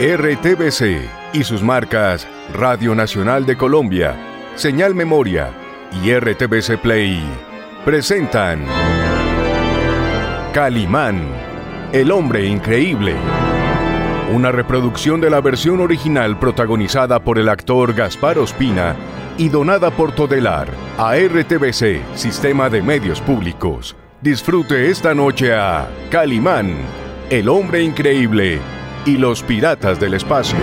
RTBC y sus marcas Radio Nacional de Colombia, Señal Memoria y RTBC Play presentan Calimán, el hombre increíble. Una reproducción de la versión original protagonizada por el actor Gaspar Ospina y donada por Todelar a RTBC, Sistema de Medios Públicos. Disfrute esta noche a Calimán, el hombre increíble y los piratas del espacio.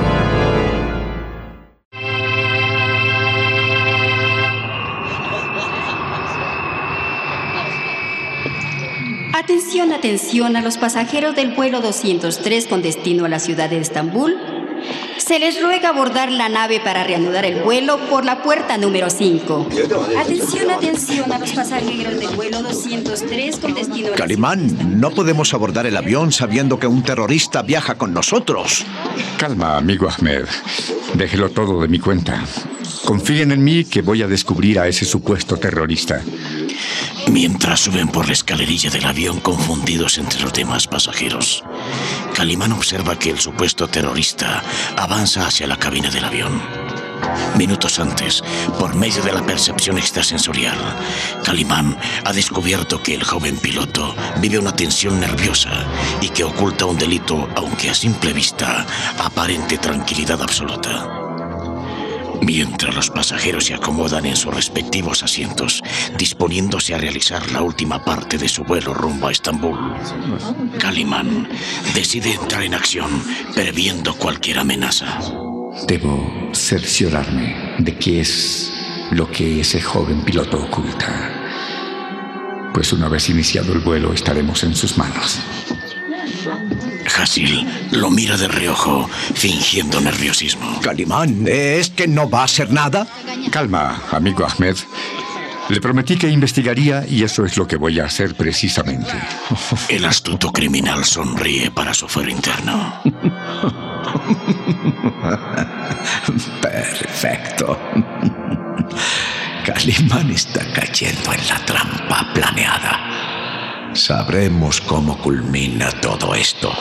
Atención, atención a los pasajeros del vuelo 203 con destino a la ciudad de Estambul. Se les ruega abordar la nave para reanudar el vuelo por la puerta número 5. Atención, atención a los pasajeros del vuelo 203 con destino a la Calimán, no podemos abordar el avión sabiendo que un terrorista viaja con nosotros. Calma, amigo Ahmed. Déjelo todo de mi cuenta. Confíen en mí que voy a descubrir a ese supuesto terrorista. Mientras suben por la escalerilla del avión confundidos entre los demás pasajeros, Calimán observa que el supuesto terrorista avanza hacia la cabina del avión. Minutos antes, por medio de la percepción extrasensorial, Calimán ha descubierto que el joven piloto vive una tensión nerviosa y que oculta un delito, aunque a simple vista, aparente tranquilidad absoluta. Mientras los pasajeros se acomodan en sus respectivos asientos, disponiéndose a realizar la última parte de su vuelo rumbo a Estambul, Calimán decide entrar en acción, previendo cualquier amenaza. Debo cerciorarme de qué es lo que ese joven piloto oculta. Pues una vez iniciado el vuelo, estaremos en sus manos. Hasil lo mira de reojo, fingiendo nerviosismo. Calimán, ¿es que no va a hacer nada? Calma, amigo Ahmed. Le prometí que investigaría y eso es lo que voy a hacer precisamente. El astuto criminal sonríe para su fuero interno. Perfecto. Calimán está cayendo en la trampa planeada. Sabremos cómo culmina todo esto.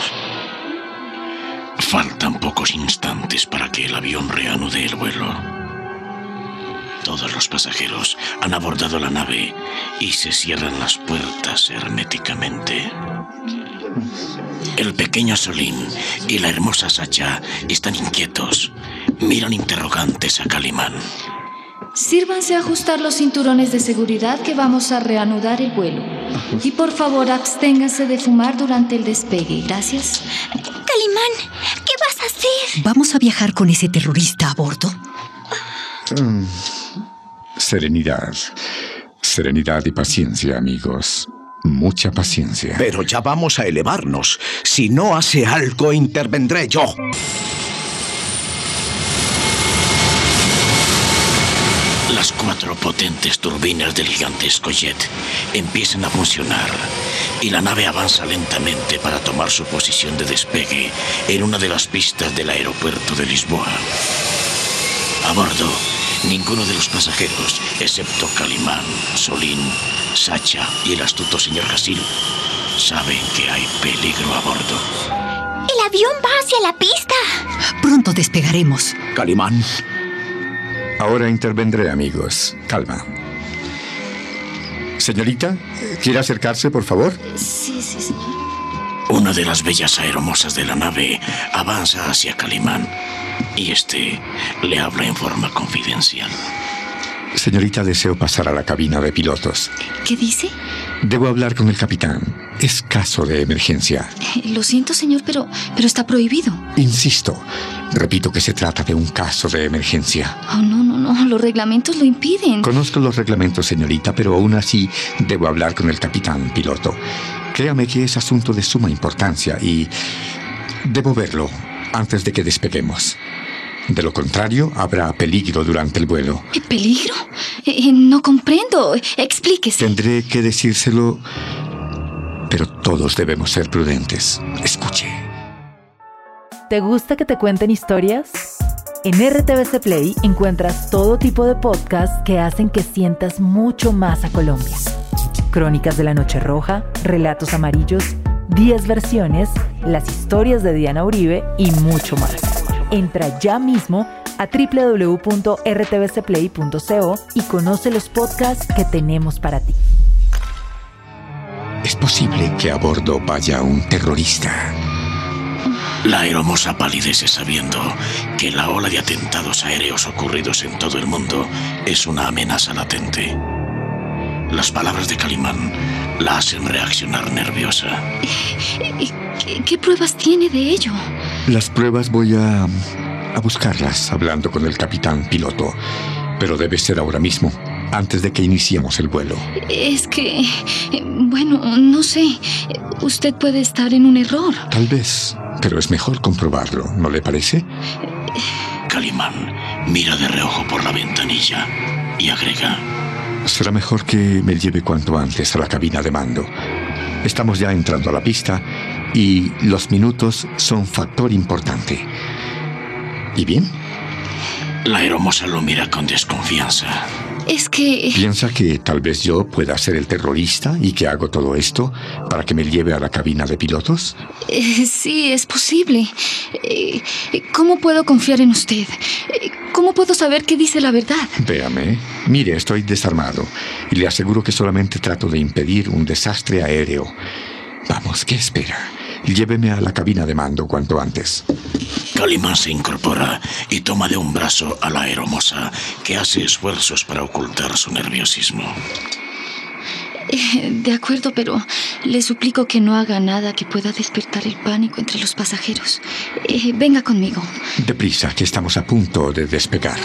Faltan pocos instantes para que el avión reanude el vuelo. Todos los pasajeros han abordado la nave y se cierran las puertas herméticamente. El pequeño Solín y la hermosa Sacha están inquietos. Miran interrogantes a Calimán. Sírvanse a ajustar los cinturones de seguridad que vamos a reanudar el vuelo. Y por favor, absténganse de fumar durante el despegue. Gracias. Calimán, ¿qué vas a hacer? ¿Vamos a viajar con ese terrorista a bordo? Serenidad. Serenidad y paciencia, amigos. Mucha paciencia. Pero ya vamos a elevarnos. Si no hace algo, intervendré yo. Las 4 potentes turbinas del gigantesco jet empiezan a funcionar y la nave avanza lentamente para tomar su posición de despegue en una de las pistas del aeropuerto de Lisboa. A bordo, ninguno de los pasajeros, excepto Calimán, Solín, Sacha y el astuto señor Hasil, saben que hay peligro a bordo. El avión va hacia la pista. Pronto despegaremos. Calimán. Ahora intervendré, amigos. Calma. Señorita, ¿quiere acercarse, por favor? Sí, señor. Una de las bellas aeromosas de la nave avanza hacia Calimán y este le habla en forma confidencial. Señorita, deseo pasar a la cabina de pilotos. ¿Qué dice? Debo hablar con el capitán. Es caso de emergencia. Lo siento, señor, pero está prohibido. Insisto. Repito que se trata de un caso de emergencia. Oh, no. Los reglamentos lo impiden. Conozco los reglamentos, señorita, pero aún así debo hablar con el capitán piloto. Créame que es asunto de suma importancia y debo verlo antes de que despeguemos. De lo contrario, habrá peligro durante el vuelo. ¿Peligro? No comprendo. Explíquese. Tendré que decírselo, pero todos debemos ser prudentes. Escuche. ¿Te gusta que te cuenten historias? En RTBC Play encuentras todo tipo de podcasts que hacen que sientas mucho más a Colombia. Crónicas de la Noche Roja, Relatos Amarillos, 10 versiones, las historias de Diana Uribe y mucho más. Entra ya mismo a www.rtvcplay.co y conoce los podcasts que tenemos para ti. ¿Es posible que a bordo vaya un terrorista? La aeromoza palidece sabiendo que la ola de atentados aéreos ocurridos en todo el mundo es una amenaza latente. Las palabras de Calimán la hacen reaccionar nerviosa. ¿Qué pruebas tiene de ello? Las pruebas voy a buscarlas hablando con el capitán piloto. Pero debe ser ahora mismo, antes de que iniciemos el vuelo. Es que... bueno, no sé. Usted puede estar en un error. Tal vez, pero es mejor comprobarlo, ¿no le parece? Calimán mira de reojo por la ventanilla y agrega: será mejor que me lleve cuanto antes a la cabina de mando. Estamos ya entrando a la pista y los minutos son factor importante. ¿Y bien? La aeromoza lo mira con desconfianza. Es que... ¿Piensa que tal vez yo pueda ser el terrorista y que hago todo esto para que me lleve a la cabina de pilotos? Sí, es posible. ¿Cómo puedo confiar en usted? ¿Cómo puedo saber que dice la verdad? Véame. Mire, estoy desarmado y le aseguro que solamente trato de impedir un desastre aéreo. Vamos, ¿qué espera? Lléveme a la cabina de mando cuanto antes. Calimán se incorpora y toma de un brazo a la aeromoza, que hace esfuerzos para ocultar su nerviosismo. De acuerdo, pero le suplico que no haga nada que pueda despertar el pánico entre los pasajeros. Venga conmigo. Deprisa, que estamos a punto de despegar.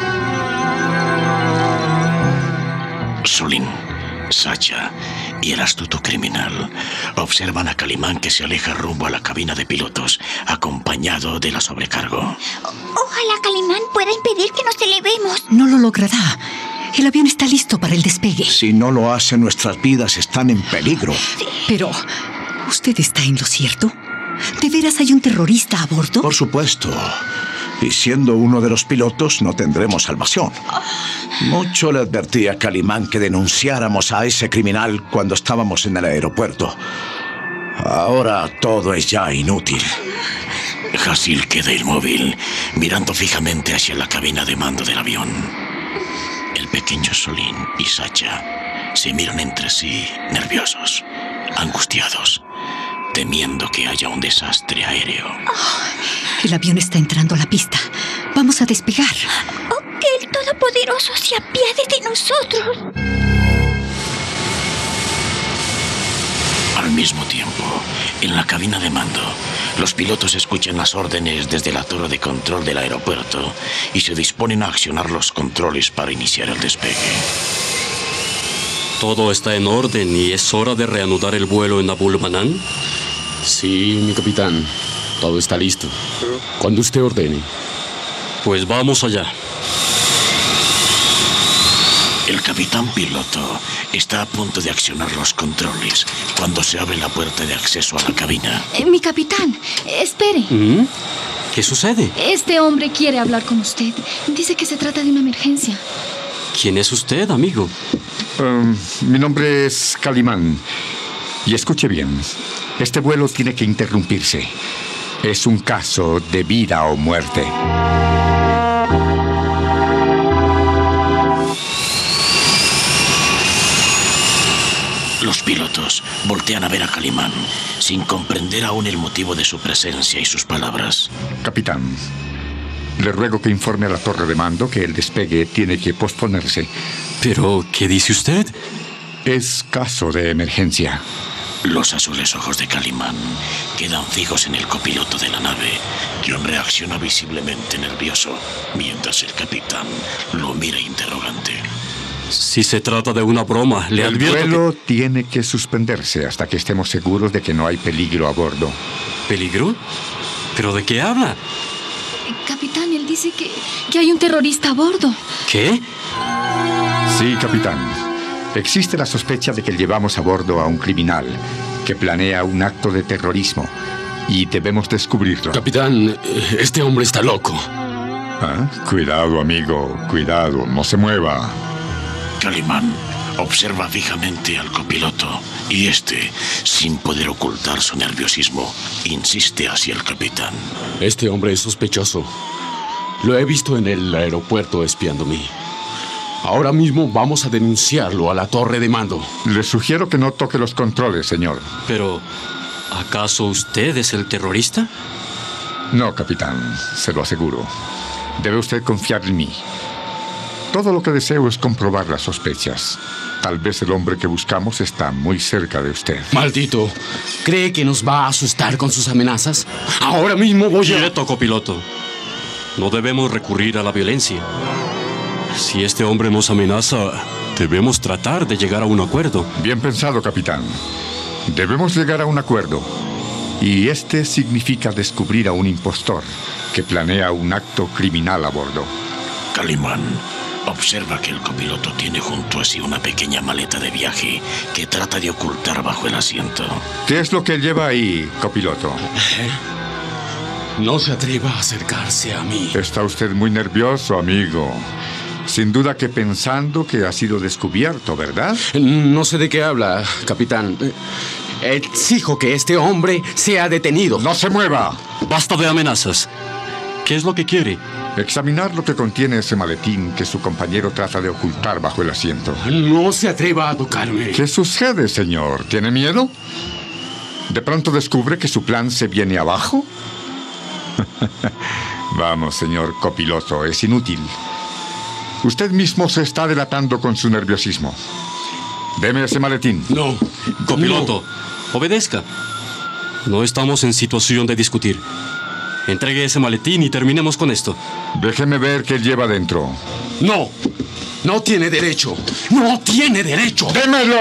Solín, Sacha y el astuto criminal observan a Calimán, que se aleja rumbo a la cabina de pilotos, acompañado de la sobrecargo. Ojalá Calimán pueda impedir que nos elevemos. No lo logrará. El avión está listo para el despegue. Si no lo hace, nuestras vidas están en peligro. Pero, ¿usted está en lo cierto? ¿De veras hay un terrorista a bordo? Por supuesto. Y siendo uno de los pilotos, no tendremos salvación. Mucho le advertí a Calimán que denunciáramos a ese criminal cuando estábamos en el aeropuerto. Ahora todo es ya inútil. Hasil queda inmóvil, mirando fijamente hacia la cabina de mando del avión. El pequeño Solín y Sacha se miran entre sí, nerviosos, angustiados, temiendo que haya un desastre aéreo. El avión está entrando a la pista. Vamos a despegar. Oh, que el Todopoderoso se apiade de nosotros. Al mismo tiempo, en la cabina de mando, los pilotos escuchan las órdenes desde la torre de control del aeropuerto y se disponen a accionar los controles para iniciar el despegue. ¿Todo está en orden y es hora de reanudar el vuelo en Abul Manan? Sí, mi capitán. Todo está listo. Cuando usted ordene. Pues vamos allá. El capitán piloto está a punto de accionar los controles cuando se abre la puerta de acceso a la cabina. Mi capitán, espere. ¿Qué sucede? Este hombre quiere hablar con usted. Dice que se trata de una emergencia. ¿Quién es usted, amigo? Mi nombre es Calimán. Y escuche bien, este vuelo tiene que interrumpirse. Es un caso de vida o muerte. Los pilotos voltean a ver a Calimán, sin comprender aún el motivo de su presencia y sus palabras. Capitán, le ruego que informe a la torre de mando que el despegue tiene que posponerse. ¿Pero qué dice usted? Es caso de emergencia. Los azules ojos de Calimán quedan fijos en el copiloto de la nave, quien reacciona visiblemente nervioso, mientras el capitán lo mira interrogante. Si se trata de una broma, le advierto El vuelo tiene que suspenderse hasta que estemos seguros de que no hay peligro a bordo. ¿Peligro? ¿Pero de qué habla? Capitán, él dice que hay un terrorista a bordo. ¿Qué? Sí, capitán. Existe la sospecha de que llevamos a bordo a un criminal que planea un acto de terrorismo y debemos descubrirlo. Capitán, este hombre está loco. Cuidado, amigo, cuidado, no se mueva. Calimán observa fijamente al copiloto y este, sin poder ocultar su nerviosismo, insiste hacia el capitán. Este hombre es sospechoso. Lo he visto en el aeropuerto espiándome. Ahora mismo vamos a denunciarlo a la torre de mando. Le sugiero que no toque los controles, señor. Pero, ¿acaso usted es el terrorista? No, capitán, se lo aseguro. Debe usted confiar en mí. Todo lo que deseo es comprobar las sospechas. Tal vez el hombre que buscamos está muy cerca de usted. Maldito. ¿Cree que nos va a asustar con sus amenazas? Ahora mismo voy a... Quieto, copiloto. No debemos recurrir a la violencia. Si este hombre nos amenaza, debemos tratar de llegar a un acuerdo. Bien pensado, capitán. Debemos llegar a un acuerdo. Y este significa descubrir a un impostor que planea un acto criminal a bordo. Calimán observa que el copiloto tiene junto a sí una pequeña maleta de viaje que trata de ocultar bajo el asiento. ¿Qué es lo que lleva ahí, copiloto? No se atreva a acercarse a mí. Está usted muy nervioso, amigo. Sin duda que pensando que ha sido descubierto, ¿verdad? No sé de qué habla, capitán. Exijo que este hombre sea detenido. ¡No se mueva! Basta de amenazas. ¿Qué es lo que quiere? Examinar lo que contiene ese maletín que su compañero trata de ocultar bajo el asiento. No se atreva a tocarme. ¿Qué sucede, señor? ¿Tiene miedo? ¿De pronto descubre que su plan se viene abajo? Vamos, señor copiloto, es inútil. Usted mismo se está delatando con su nerviosismo. Deme ese maletín. No. Copiloto, obedezca. No estamos en situación de discutir. Entregue ese maletín y terminemos con esto. Déjeme ver qué lleva dentro. No. No tiene derecho. ¡No tiene derecho! ¡Démelo!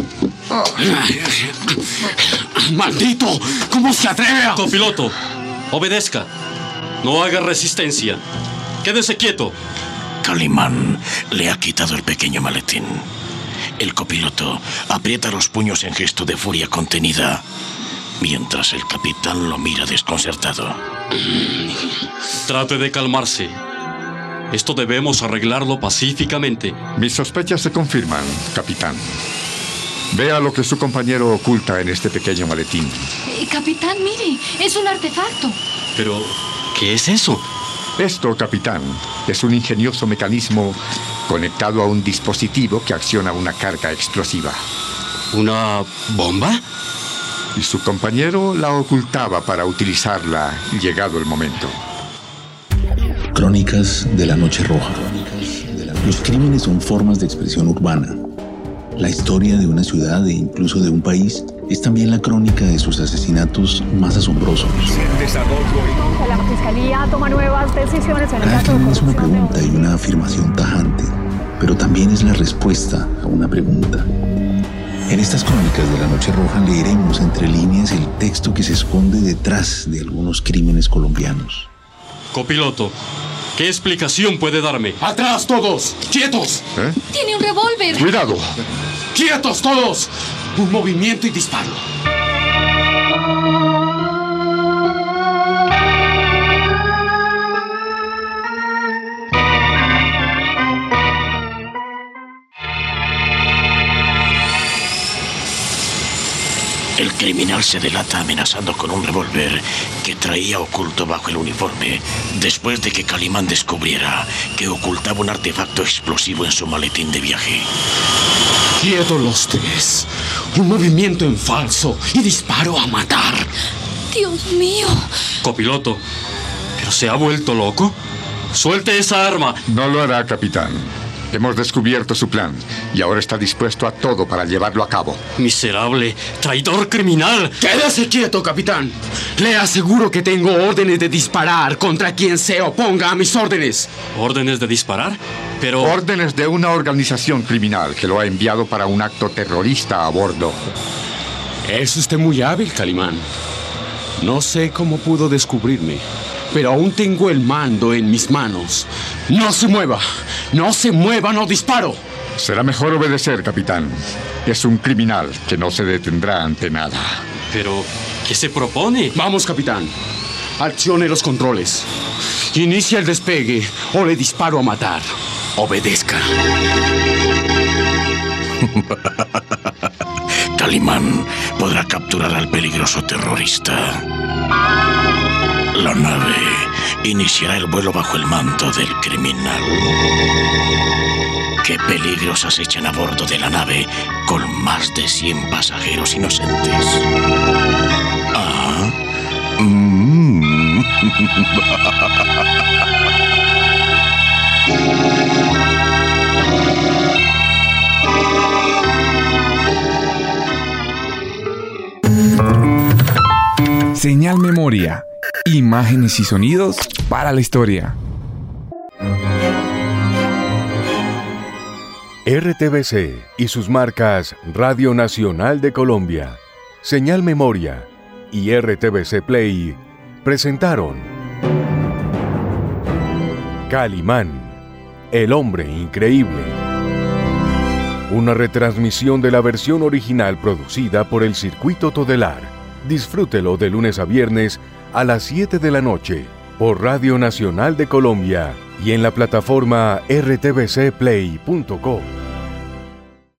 ¡Maldito! ¿Cómo se atreve a...? Copiloto, obedezca. No haga resistencia. Quédese quieto. Calimán le ha quitado el pequeño maletín. El copiloto aprieta los puños en gesto de furia contenida, mientras el capitán lo mira desconcertado. Trate de calmarse. Esto debemos arreglarlo pacíficamente. Mis sospechas se confirman, capitán. Vea lo que su compañero oculta en este pequeño maletín. Capitán, mire, es un artefacto. Pero, ¿qué es eso? Esto, capitán, es un ingenioso mecanismo conectado a un dispositivo que acciona una carga explosiva. ¿Una bomba? Y su compañero la ocultaba para utilizarla llegado el momento. Crónicas de la Noche Roja. Los crímenes son formas de expresión urbana. La historia de una ciudad e incluso de un país es también la crónica de sus asesinatos más asombrosos. La Fiscalía toma nuevas decisiones en el Cada caso de crimen es una corrupción pregunta y una afirmación tajante, pero también es la respuesta a una pregunta. En estas crónicas de la Noche Roja leeremos entre líneas el texto que se esconde detrás de algunos crímenes colombianos. Copiloto, ¿qué explicación puede darme? ¡Atrás todos! ¡Quietos! Tiene un revólver. ¡Cuidado! ¡Quietos todos! Un movimiento y disparo. El criminal se delata amenazando con un revólver que traía oculto bajo el uniforme, después de que Calimán descubriera que ocultaba un artefacto explosivo en su maletín de viaje. Quietos los tres. Un movimiento en falso y disparo a matar. Dios mío. Copiloto, ¿pero se ha vuelto loco? ¡Suelte esa arma! No lo hará, capitán. Hemos descubierto su plan y ahora está dispuesto a todo para llevarlo a cabo. ¡Miserable! ¡Traidor criminal! ¡Quédese quieto, capitán! Le aseguro que tengo órdenes de disparar contra quien se oponga a mis órdenes. ¿Órdenes de disparar? Pero... Órdenes de una organización criminal que lo ha enviado para un acto terrorista a bordo. Es usted muy hábil, Calimán. No sé cómo pudo descubrirme, pero aún tengo el mando en mis manos. ¡No se mueva! ¡No se mueva! ¡No disparo! Será mejor obedecer, capitán. Es un criminal que no se detendrá ante nada. Pero, ¿qué se propone? Vamos, capitán. Accione los controles. Inicia el despegue o le disparo a matar. Obedezca. Calimán podrá capturar al peligroso terrorista. La nave iniciará el vuelo bajo el manto del criminal. ¿Qué peligros acechan a bordo de la nave con más de 100 pasajeros inocentes? Señal Memoria. Imágenes y sonidos para la historia. RTBC y sus marcas Radio Nacional de Colombia, Señal Memoria y RTBC Play presentaron Calimán, el hombre increíble. Una retransmisión de la versión original producida por el Circuito Todelar. Disfrútelo de lunes a viernes a las 7 de la noche por Radio Nacional de Colombia y en la plataforma rtbcplay.co.